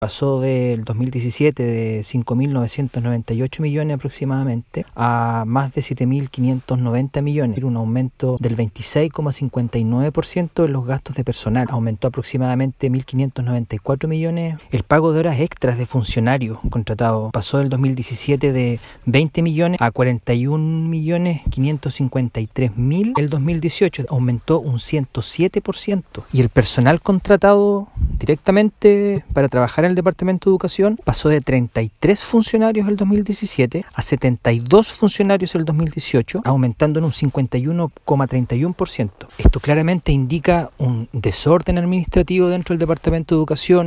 Pasó del 2017 de 5.998 millones aproximadamente a más de 7.590 millones, un aumento del 26,59% en los gastos de personal. Aumentó aproximadamente 1.594 millones. El pago de horas extras de funcionarios contratados pasó del 2017 de 20 millones a 41.553.000. El 2018 aumentó un 107%. Y el personal contratado directamente para trabajar en el Departamento de Educación pasó de 33 funcionarios en el 2017 a 72 funcionarios en el 2018, aumentando en un 51,31%. Esto claramente indica un desorden administrativo dentro del Departamento de Educación.